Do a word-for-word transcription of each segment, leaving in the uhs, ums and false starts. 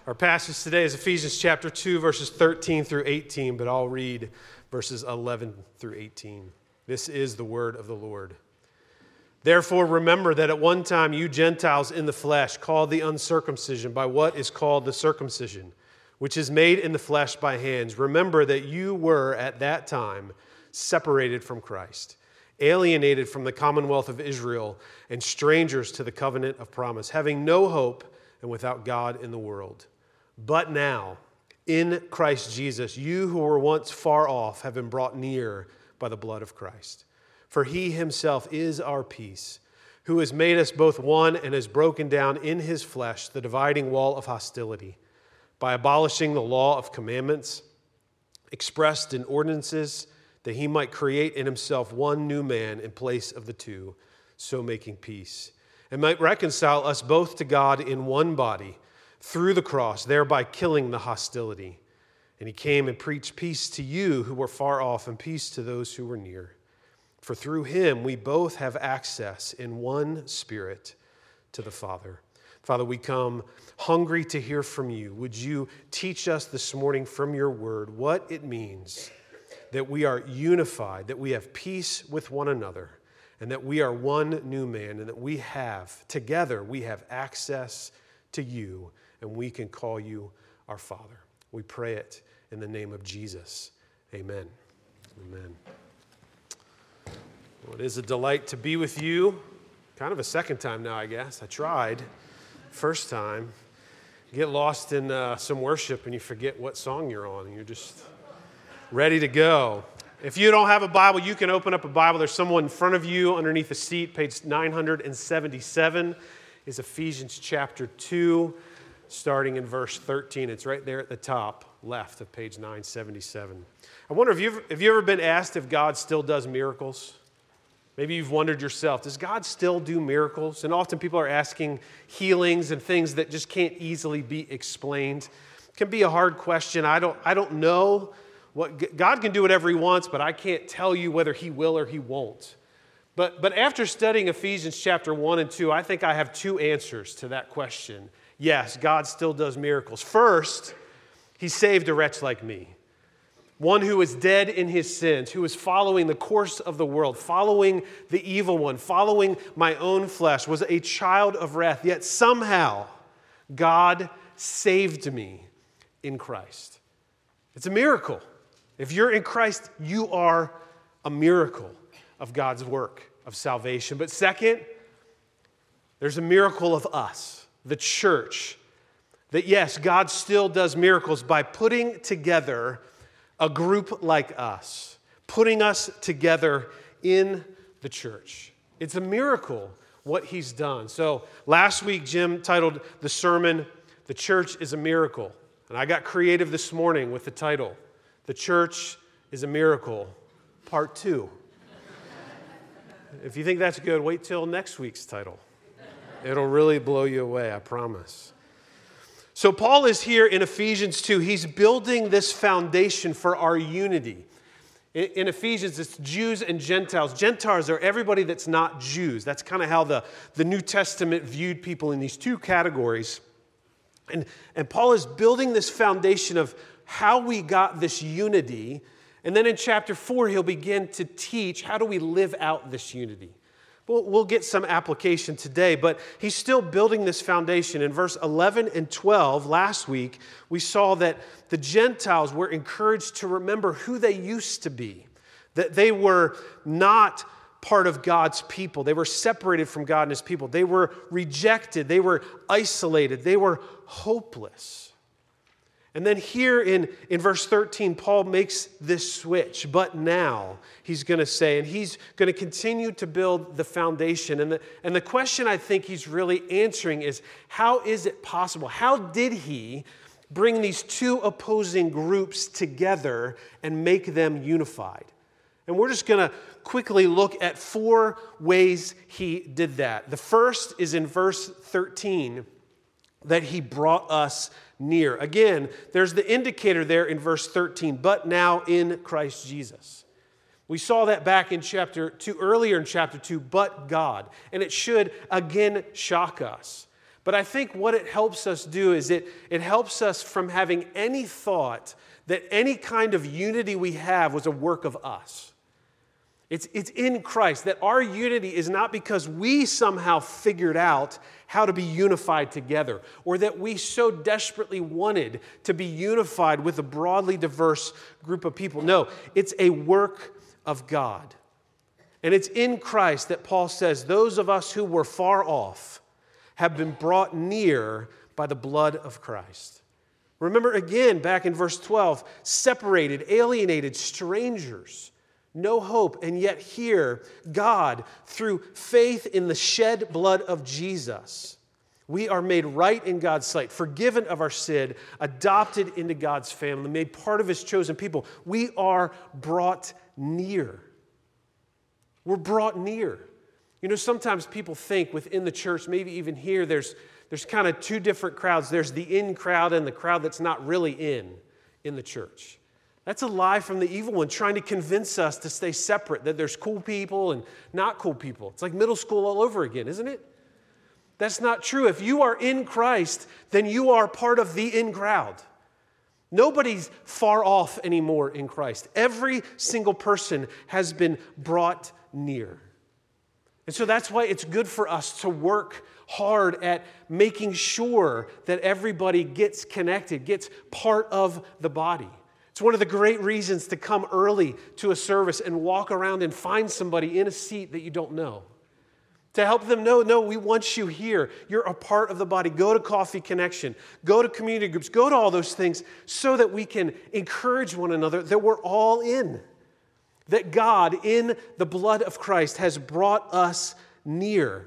Our passage today is Ephesians chapter two, verses thirteen through eighteen, but I'll read verses eleven through eighteen. This is the word of the Lord. Therefore, remember that at one time you Gentiles in the flesh, called the uncircumcision by what is called the circumcision, which is made in the flesh by hands. Remember that you were at that time separated from Christ, alienated from the commonwealth of Israel, and strangers to the covenant of promise, having no hope and without God in the world. But now, in Christ Jesus, you who were once far off have been brought near by the blood of Christ. For he himself is our peace, who has made us both one and has broken down in his flesh the dividing wall of hostility, by abolishing the law of commandments expressed in ordinances, that he might create in himself one new man in place of the two, so making peace, and might reconcile us both to God in one body through the cross, thereby killing the hostility. And he came and preached peace to you who were far off and peace to those who were near. For through him we both have access in one Spirit to the Father. Father, we come hungry to hear from you. Would you teach us this morning from your word what it means that we are unified, that we have peace with one another, and that we are one new man, and that we have, together, we have access to you, and we can call you our Father. We pray it in the name of Jesus. Amen. Amen. Well, it is a delight to be with you. Kind of a second time now, I guess. I tried. First time. Get lost in uh, some worship and you forget what song you're on, and you're just ready to go. If you don't have a Bible, you can open up a Bible. There's someone in front of you underneath the seat. Page nine seventy-seven is Ephesians chapter two, starting in verse thirteen. It's right there at the top left of page nine seventy-seven. I wonder if you've, have you ever been asked if God still does miracles? Maybe you've wondered yourself, does God still do miracles? And often people are asking healings and things that just can't easily be explained. It can be a hard question. I don't, I don't know. What, God can do whatever he wants, but I can't tell you whether he will or he won't. But, but after studying Ephesians chapter one and two, I think I have two answers to that question. Yes, God still does miracles. First, he saved a wretch like me. One who was dead in his sins, who was following the course of the world, following the evil one, following my own flesh, was a child of wrath. Yet somehow, God saved me in Christ. It's a miracle. If you're in Christ, you are a miracle of God's work of salvation. But second, there's a miracle of us, the church, that yes, God still does miracles by putting together a group like us, putting us together in the church. It's a miracle what he's done. So last week, Jim titled the sermon, "The Church is a Miracle." And I got creative this morning with the title, "The Church is a Miracle, Part Two." If you think that's good, wait till next week's title. It'll really blow you away, I promise. So Paul is here in Ephesians two. He's building this foundation for our unity. In Ephesians, it's Jews and Gentiles. Gentiles are everybody that's not Jews. That's kind of how the, the New Testament viewed people in these two categories. And, and Paul is building this foundation of how we got this unity. And then in chapter four, he'll begin to teach how do we live out this unity. We'll, we'll get some application today, but he's still building this foundation. In verse eleven and twelve, last week, we saw that the Gentiles were encouraged to remember who they used to be, that they were not part of God's people. They were separated from God and his people. They were rejected. They were isolated. They were hopeless. And then here in, in verse thirteen, Paul makes this switch. But now, he's going to say, and he's going to continue to build the foundation. And the, and the question I think he's really answering is, how is it possible? How did he bring these two opposing groups together and make them unified? And we're just going to quickly look at four ways he did that. The first is in verse thirteen, that he brought us near. Again, there's the indicator there in verse thirteen, but now in Christ Jesus. We saw that back in chapter two, earlier in chapter two, but God. And it should again shock us. But I think what it helps us do is it, it helps us from having any thought that any kind of unity we have was a work of us. It's, it's in Christ, that our unity is not because we somehow figured out how to be unified together, or that we so desperately wanted to be unified with a broadly diverse group of people. No, it's a work of God. And it's in Christ that Paul says, those of us who were far off have been brought near by the blood of Christ. Remember again, back in verse twelve, separated, alienated, strangers, no hope, and yet here, God, through faith in the shed blood of Jesus, we are made right in God's sight, forgiven of our sin, adopted into God's family, made part of His chosen people. We are brought near. We're brought near. You know, sometimes people think within the church, maybe even here, there's, there's kind of two different crowds. There's the in crowd and the crowd that's not really in, in the church. That's a lie from the evil one, trying to convince us to stay separate, that there's cool people and not cool people. It's like middle school all over again, isn't it? That's not true. If you are in Christ, then you are part of the in crowd. Nobody's far off anymore in Christ. Every single person has been brought near. And so that's why it's good for us to work hard at making sure that everybody gets connected, gets part of the body. It's one of the great reasons to come early to a service and walk around and find somebody in a seat that you don't know. To help them know, no, we want you here. You're a part of the body. Go to Coffee Connection. Go to community groups. Go to all those things so that we can encourage one another that we're all in. That God, in the blood of Christ, has brought us near.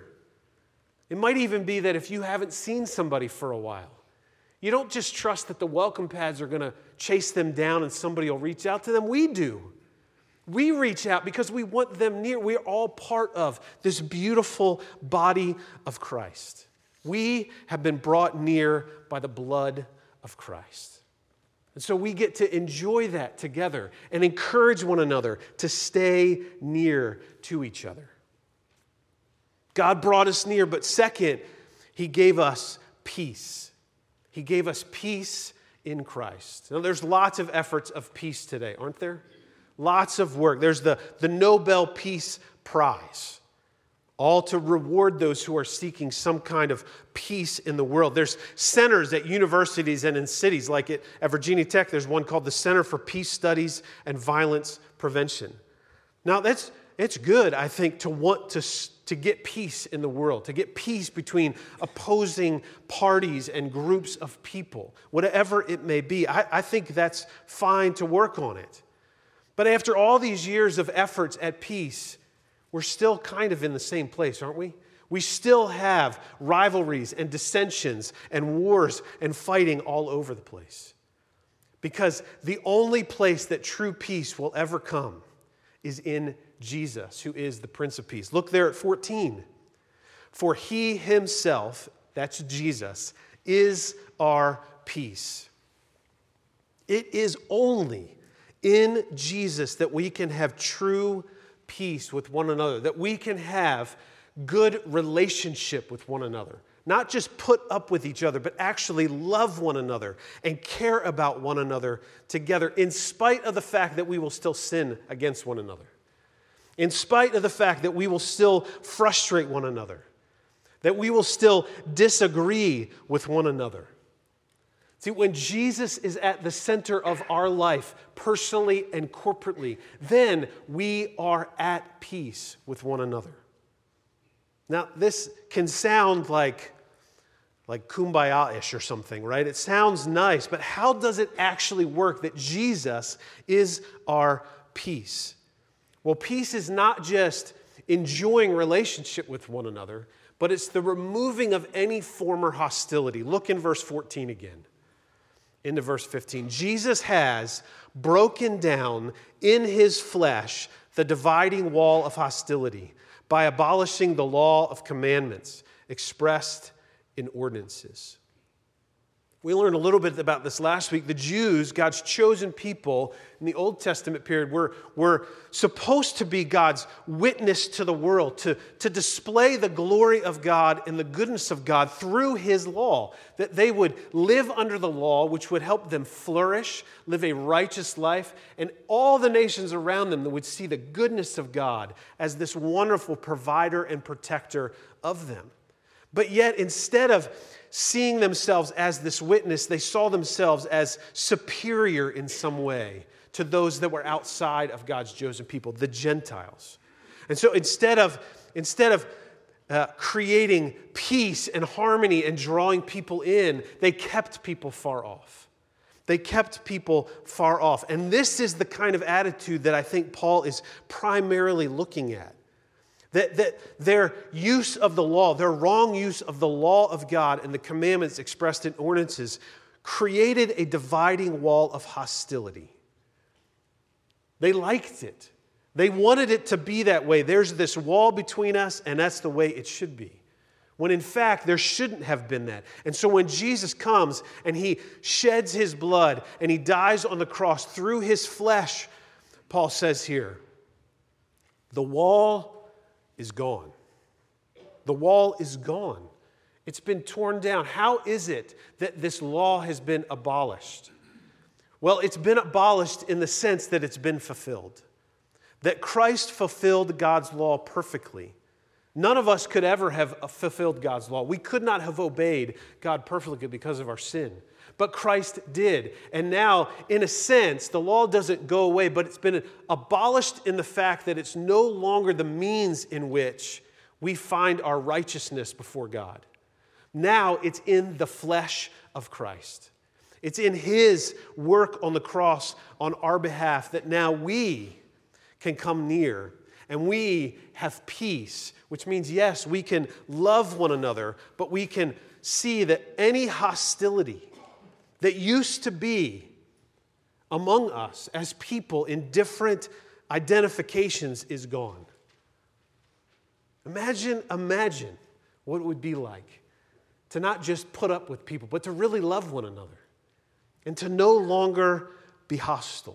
It might even be that if you haven't seen somebody for a while, you don't just trust that the welcome pads are going to chase them down and somebody will reach out to them. We do. We reach out because we want them near. We're all part of this beautiful body of Christ. We have been brought near by the blood of Christ. And so we get to enjoy that together and encourage one another to stay near to each other. God brought us near, but second, He gave us peace. He gave us peace in Christ. Now, there's lots of efforts of peace today, aren't there? Lots of work. There's the, the Nobel Peace Prize, all to reward those who are seeking some kind of peace in the world. There's centers at universities and in cities, like at, at Virginia Tech, there's one called the Center for Peace Studies and Violence Prevention. Now, that's it's good, I think, to want to to get peace in the world, to get peace between opposing parties and groups of people, whatever it may be. I, I think that's fine to work on it. But after all these years of efforts at peace, we're still kind of in the same place, aren't we? We still have rivalries and dissensions and wars and fighting all over the place. Because the only place that true peace will ever come is in Jesus, who is the Prince of Peace. Look there at fourteen. For He Himself, that's Jesus, is our peace. It is only in Jesus that we can have true peace with one another, that we can have good relationship with one another. Not just put up with each other, but actually love one another and care about one another together, in spite of the fact that we will still sin against one another. In spite of the fact that we will still frustrate one another, that we will still disagree with one another. See, when Jesus is at the center of our life, personally and corporately, then we are at peace with one another. Now, this can sound like, like kumbaya-ish or something, right? It sounds nice, but how does it actually work that Jesus is our peace? Well, peace is not just enjoying relationship with one another, but it's the removing of any former hostility. Look in verse fourteen again. Into verse fifteen. Jesus has broken down in His flesh the dividing wall of hostility by abolishing the law of commandments expressed in ordinances. We learned a little bit about this last week. The Jews, God's chosen people in the Old Testament period, were, were supposed to be God's witness to the world, to, to display the glory of God and the goodness of God through His law, that they would live under the law, which would help them flourish, live a righteous life, and all the nations around them that would see the goodness of God as this wonderful provider and protector of them. But yet, instead of seeing themselves as this witness, they saw themselves as superior in some way to those that were outside of God's chosen people, the Gentiles. And so instead of, instead of uh, creating peace and harmony and drawing people in, they kept people far off. They kept people far off. And this is the kind of attitude that I think Paul is primarily looking at. That, that their use of the law, their wrong use of the law of God and the commandments expressed in ordinances created a dividing wall of hostility. They liked it. They wanted it to be that way. There's this wall between us, and that's the way it should be. When in fact, there shouldn't have been that. And so when Jesus comes and He sheds His blood and He dies on the cross through His flesh, Paul says here, the wall is gone. The wall is gone. It's been torn down. How is it that this law has been abolished? Well, it's been abolished in the sense that it's been fulfilled. That Christ fulfilled God's law perfectly. None of us could ever have fulfilled God's law. We could not have obeyed God perfectly because of our sin. But Christ did. And now, in a sense, the law doesn't go away, but it's been abolished in the fact that it's no longer the means in which we find our righteousness before God. Now it's in the flesh of Christ. It's in His work on the cross on our behalf that now we can come near and we have peace, which means, yes, we can love one another, but we can see that any hostility that used to be among us as people in different identifications is gone. Imagine, imagine what it would be like to not just put up with people, but to really love one another and to no longer be hostile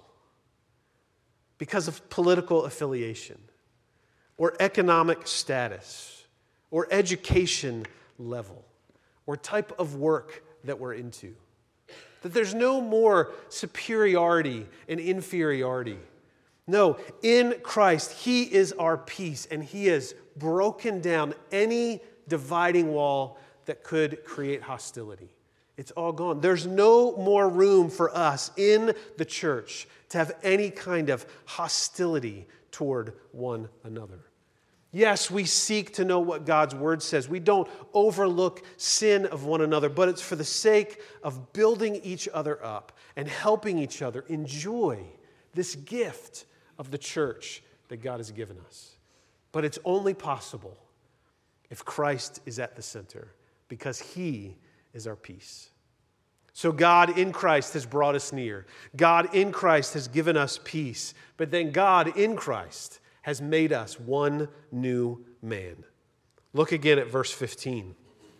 because of political affiliation or economic status or education level or type of work that we're into. That there's no more superiority and inferiority. No, in Christ, He is our peace, and He has broken down any dividing wall that could create hostility. It's all gone. There's no more room for us in the church to have any kind of hostility toward one another. Yes, we seek to know what God's Word says. We don't overlook sin of one another, but it's for the sake of building each other up and helping each other enjoy this gift of the church that God has given us. But it's only possible if Christ is at the center, because He is our peace. So God in Christ has brought us near. God in Christ has given us peace. But then God in Christ has made us one new man. Look again at verse fifteen.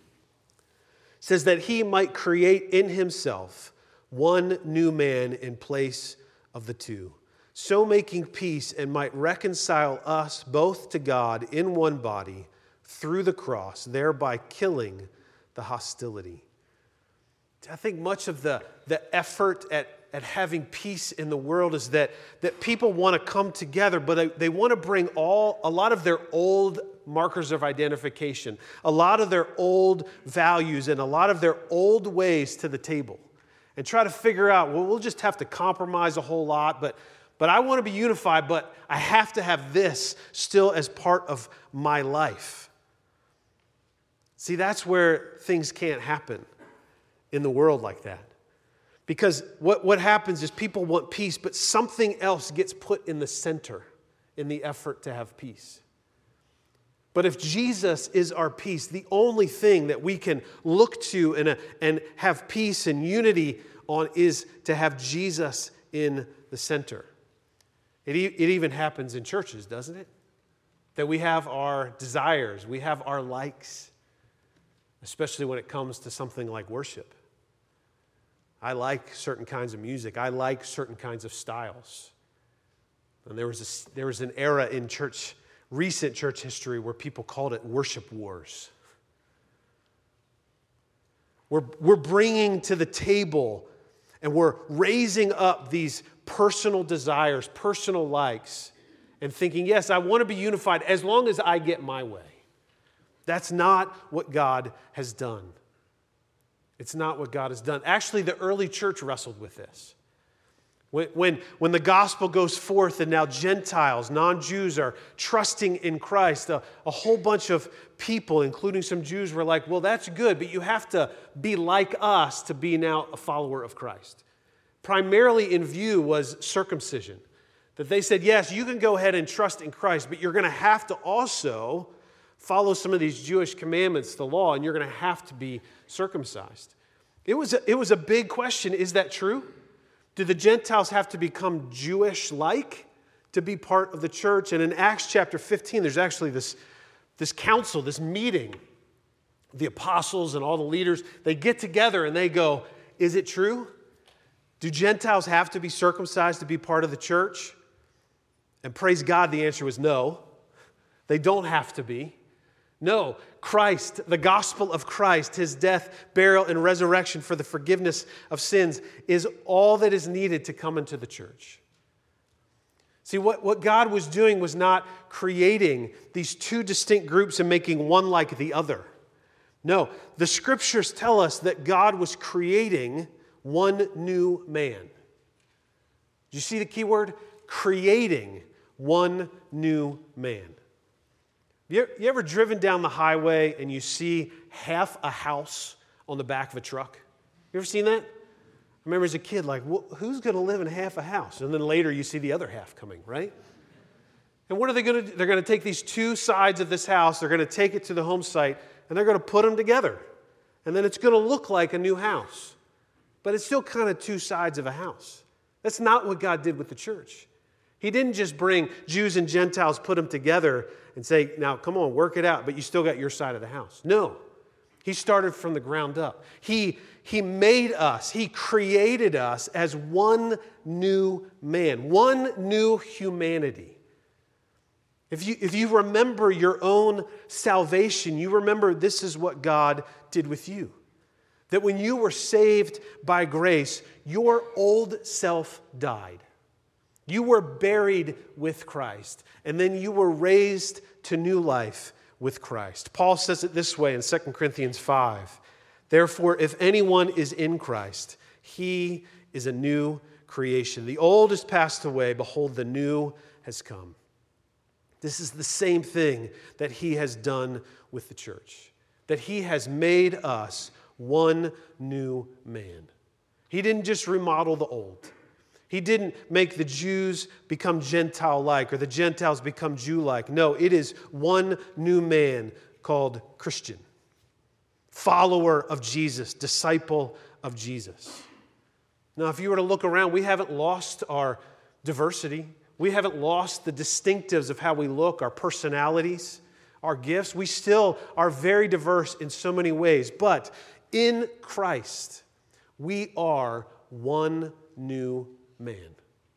It says that He might create in Himself one new man in place of the two, so making peace, and might reconcile us both to God in one body through the cross, thereby killing the hostility. I think much of the, the effort at, at having peace in the world is that, that people want to come together, but they, they want to bring all a lot of their old markers of identification, a lot of their old values, and a lot of their old ways to the table, and try to figure out, well, we'll just have to compromise a whole lot, but, but I want to be unified, but I have to have this still as part of my life. See, that's where things can't happen in the world like that. Because what, what happens is people want peace, but something else gets put in the center in the effort to have peace. But if Jesus is our peace, the only thing that we can look to and, uh, and have peace and unity on is to have Jesus in the center. It, e- it even happens in churches, doesn't it? That we have our desires, we have our likes, especially when it comes to something like worship. I like certain kinds of music. I like certain kinds of styles. And there was a, there was an era in church, recent church history, where people called it worship wars. We're, we're bringing to the table and we're raising up these personal desires, personal likes, and thinking, yes, I want to be unified as long as I get my way. That's not what God has done. It's not what God has done. Actually, the early church wrestled with this. When, when, when the gospel goes forth and now Gentiles, non-Jews are trusting in Christ, a, a whole bunch of people, including some Jews, were like, well, that's good, but you have to be like us to be now a follower of Christ. Primarily in view was circumcision. That they said, yes, you can go ahead and trust in Christ, but you're going to have to also follow some of these Jewish commandments, the law, and you're going to have to be circumcised. It was a, it was a big question. Is that true? Do the Gentiles have to become Jewish-like to be part of the church? And in Acts chapter fifteen, there's actually this, this council, this meeting. The apostles and all the leaders, they get together and they go, is it true? Do Gentiles have to be circumcised to be part of the church? And praise God, the answer was no. They don't have to be. No, Christ, the gospel of Christ, his death, burial, and resurrection for the forgiveness of sins is all that is needed to come into the church. See, what, what God was doing was not creating these two distinct groups and making one like the other. No, the scriptures tell us that God was creating one new man. Do you see the key word? Creating one new man. You ever, you ever driven down the highway and you see half a house on the back of a truck? You ever seen that? I remember as a kid, like, well, who's going to live in half a house? And then later you see the other half coming, right? And what are they going to do? They're going to take these two sides of this house, they're going to take it to the home site, and they're going to put them together. And then it's going to look like a new house. But it's still kind of two sides of a house. That's not what God did with the church. He didn't just bring Jews and Gentiles, put them together and say, now come on, work it out, but you still got your side of the house. No. He started from the ground up. He, he made us, he created us as one new man, one new humanity. If you, if you remember your own salvation, you remember this is what God did with you. That when you were saved by grace, your old self died. You were buried with Christ, and then you were raised to new life with Christ. Paul says it this way in Second Corinthians five. Therefore, if anyone is in Christ, he is a new creation. The old has passed away, behold, the new has come. This is the same thing that he has done with the church, that he has made us one new man. He didn't just remodel the old. He didn't make the Jews become Gentile-like or the Gentiles become Jew-like. No, it is one new man called Christian, follower of Jesus, disciple of Jesus. Now, if you were to look around, we haven't lost our diversity. We haven't lost the distinctives of how we look, our personalities, our gifts. We still are very diverse in so many ways. But in Christ, we are one new man.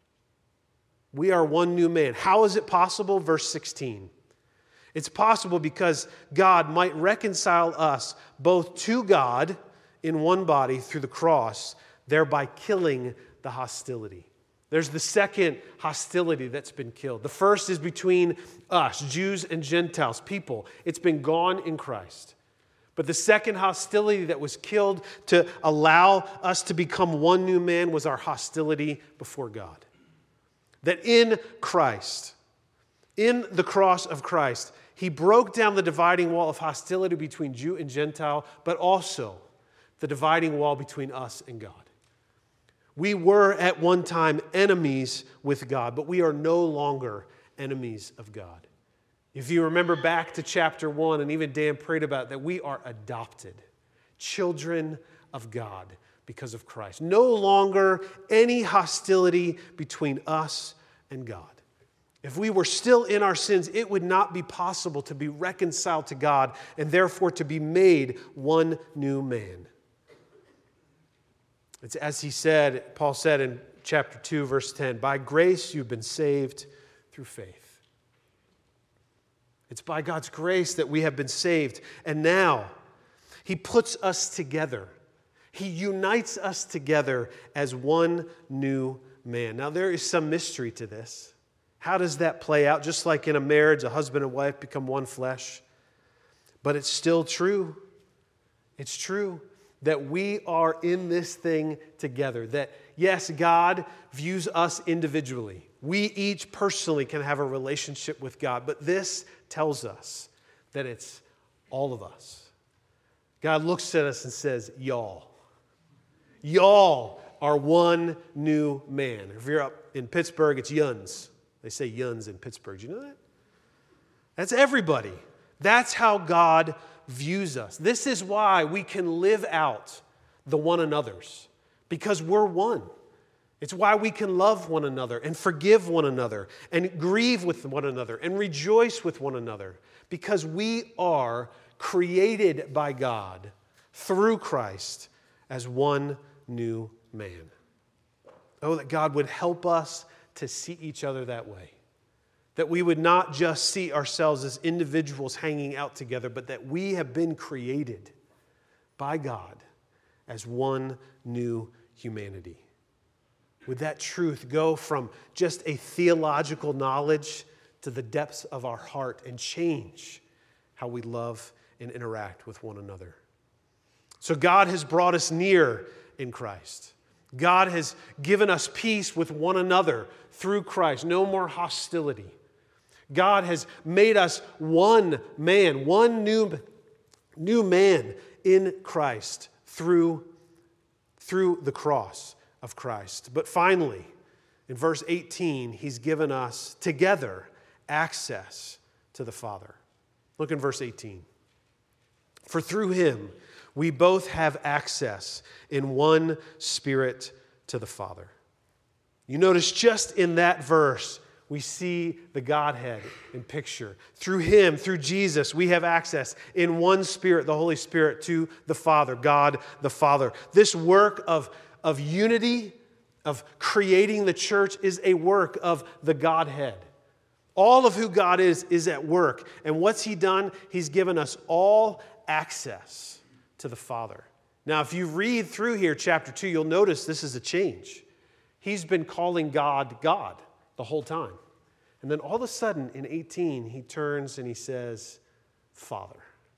We are one new man. How is it possible? Verse sixteen. It's possible because God might reconcile us both to God in one body through the cross, thereby killing the hostility. There's the second hostility that's been killed. The first is between us, Jews and Gentiles, people. It's been gone in Christ. But the second hostility that was killed to allow us to become one new man was our hostility before God. That in Christ, in the cross of Christ, he broke down the dividing wall of hostility between Jew and Gentile, but also the dividing wall between us and God. We were at one time enemies with God, but we are no longer enemies of God. If you remember back to chapter one, and even Dan prayed about that, we are adopted, children of God because of Christ. No longer any hostility between us and God. If we were still in our sins, it would not be possible to be reconciled to God and therefore to be made one new man. It's as he said, Paul said in chapter two, verse ten, by grace you've been saved through faith. It's by God's grace that we have been saved. And now he puts us together. He unites us together as one new man. Now there is some mystery to this. How does that play out? Just like in a marriage, a husband and wife become one flesh. But it's still true. It's true that we are in this thing together. That, yes, God views us individually. We each personally can have a relationship with God. But this tells us that it's all of us. God looks at us and says, y'all. Y'all are one new man. If you're up in Pittsburgh, it's yuns. They say yuns in Pittsburgh. Do you know that? That's everybody. That's how God views us. This is why we can live out the one another's, because we're one. It's why we can love one another and forgive one another and grieve with one another and rejoice with one another, because we are created by God through Christ as one new man. Oh, that God would help us to see each other that way. That we would not just see ourselves as individuals hanging out together, but that we have been created by God as one new humanity. Would that truth go from just a theological knowledge to the depths of our heart and change how we love and interact with one another? So God has brought us near in Christ. God has given us peace with one another through Christ. No more hostility. God has made us one man, one new, new man in Christ through, through the cross of Christ. But finally, in verse eighteen, he's given us together access to the Father. Look in verse eighteen. For through him we both have access in one Spirit to the Father. You notice just in that verse, we see the Godhead in picture. Through him, through Jesus, we have access in one Spirit, the Holy Spirit, to the Father, God the Father. This work of, of unity, of creating the church, is a work of the Godhead. All of who God is, is at work. And what's he done? He's given us all access to the Father. Now, if you read through here, chapter two, you'll notice this is a change. He's been calling God, God the whole time. And then all of a sudden, in eighteen, he turns and he says, Father.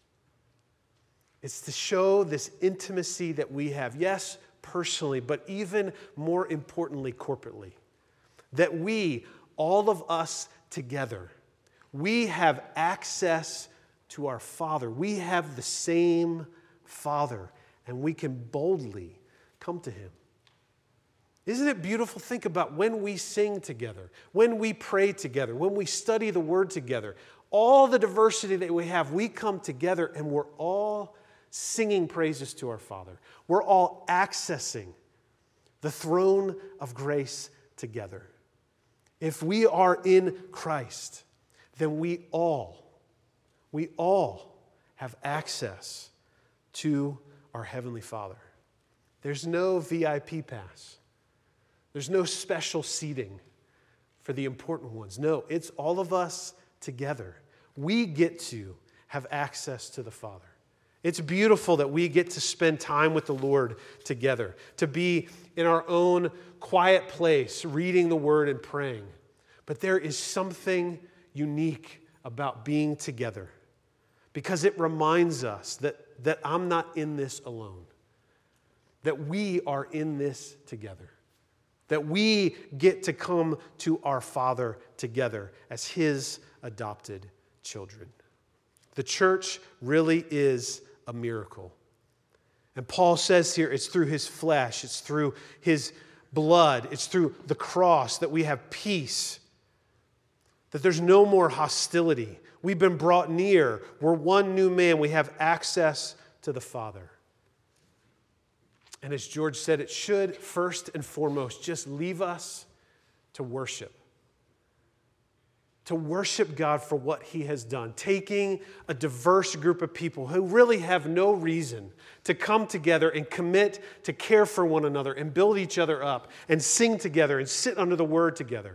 It's to show this intimacy that we have, yes, personally, but even more importantly, corporately. That we, all of us together, we have access to our Father. We have the same Father, and we can boldly come to him. Isn't it beautiful? Think about when we sing together, when we pray together, when we study the Word together, all the diversity that we have, we come together and we're all singing praises to our Father. We're all accessing the throne of grace together. If we are in Christ, then we all, we all have access to our Heavenly Father. There's no V I P pass. There's no special seating for the important ones. No, it's all of us together. We get to have access to the Father. It's beautiful that we get to spend time with the Lord together, to be in our own quiet place, reading the Word and praying. But there is something unique about being together, because it reminds us that, that I'm not in this alone, that we are in this together. That we get to come to our Father together as his adopted children. The church really is a miracle. And Paul says here it's through his flesh, it's through his blood, it's through the cross that we have peace, that there's no more hostility. We've been brought near. We're one new man. We have access to the Father. And as George said, it should first and foremost just leave us to worship. to worship God for what he has done, taking a diverse group of people who really have no reason to come together and commit to care for one another and build each other up and sing together and sit under the word together.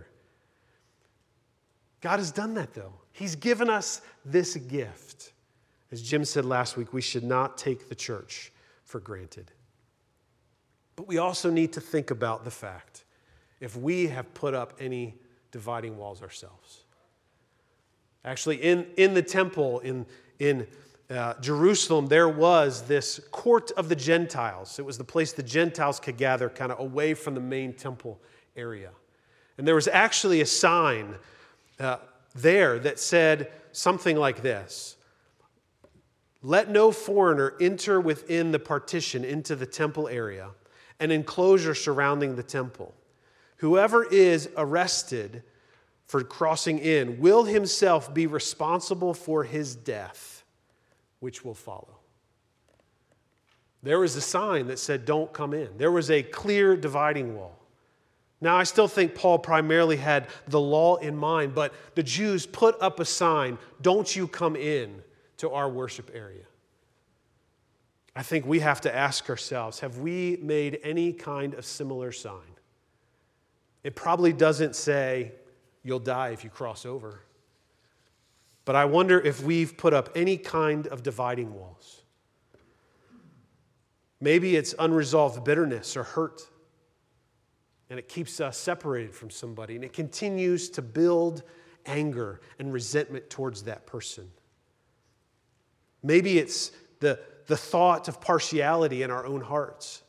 God has done that, though. He's given us this gift. As Jim said last week, we should not take the church for granted. But we also need to think about the fact if we have put up any dividing walls ourselves. Actually, in, in the temple in, in uh, Jerusalem, there was this court of the Gentiles. It was the place the Gentiles could gather kind of away from the main temple area. And there was actually a sign uh, there that said something like this: "Let no foreigner enter within the partition into the temple area, an enclosure surrounding the temple. Whoever is arrested for crossing in will himself be responsible for his death, which will follow." There was a sign that said, don't come in. There was a clear dividing wall. Now, I still think Paul primarily had the law in mind, but the Jews put up a sign, don't you come in to our worship area. I think we have to ask ourselves, have we made any kind of similar sign? It probably doesn't say, you'll die if you cross over. But I wonder if we've put up any kind of dividing walls. Maybe it's unresolved bitterness or hurt, and it keeps us separated from somebody, and it continues to build anger and resentment towards that person. Maybe it's the, the thought of partiality in our own hearts.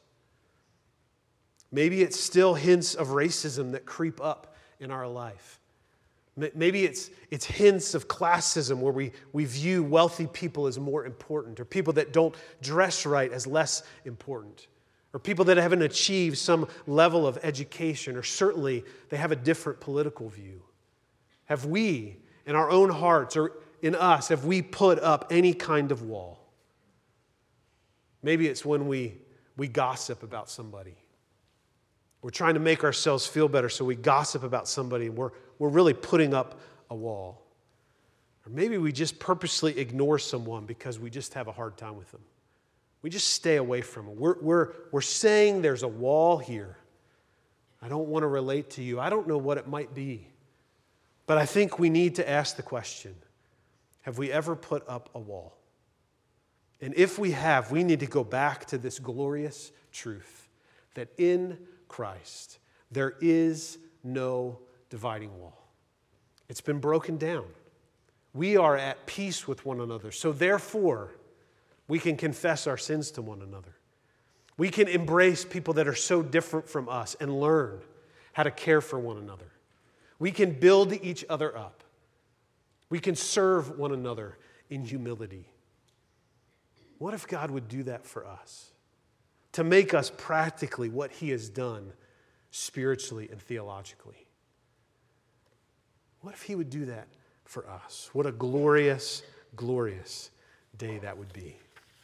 Maybe it's still hints of racism that creep up in our life. Maybe it's, it's hints of classism where we, we view wealthy people as more important, or people that don't dress right as less important, or people that haven't achieved some level of education, or certainly they have a different political view. Have we, in our own hearts or in us, have we put up any kind of wall? Maybe it's when we, we gossip about somebody. We're trying to make ourselves feel better, so we gossip about somebody, and we're, we're really putting up a wall. Or maybe we just purposely ignore someone because we just have a hard time with them. We just stay away from them. We're, we're, we're saying there's a wall here. I don't want to relate to you. I don't know what it might be. But I think we need to ask the question, have we ever put up a wall? And if we have, we need to go back to this glorious truth that in Christ, there is no dividing wall. It's been broken down. We are at peace with one another. So therefore, we can confess our sins to one another. We can embrace people that are so different from us and learn how to care for one another. We can build each other up. We can serve one another in humility. What if God would do that for us? To make us practically what he has done spiritually and theologically. What if he would do that for us? What a glorious, glorious day that would be.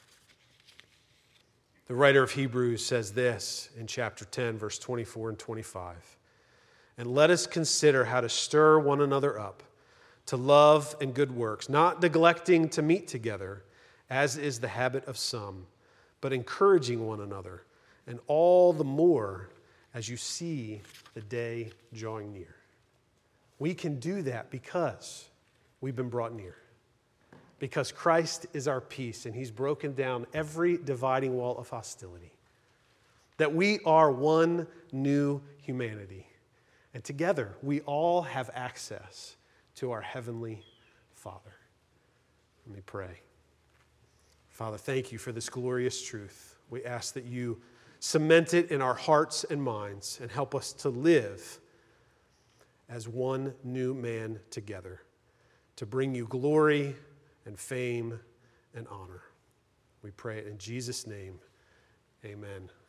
The writer of Hebrews says this in chapter ten, verse twenty-four and twenty-five. "And let us consider how to stir one another up to love and good works, not neglecting to meet together, as is the habit of some, but encouraging one another, and all the more as you see the day drawing near." We can do that because we've been brought near. Because Christ is our peace, and he's broken down every dividing wall of hostility. That we are one new humanity. And together, we all have access to our heavenly Father. Let me pray. Father, thank you for this glorious truth. We ask that you cement it in our hearts and minds and help us to live as one new man together, to bring you glory and fame and honor. We pray it in Jesus' name. Amen.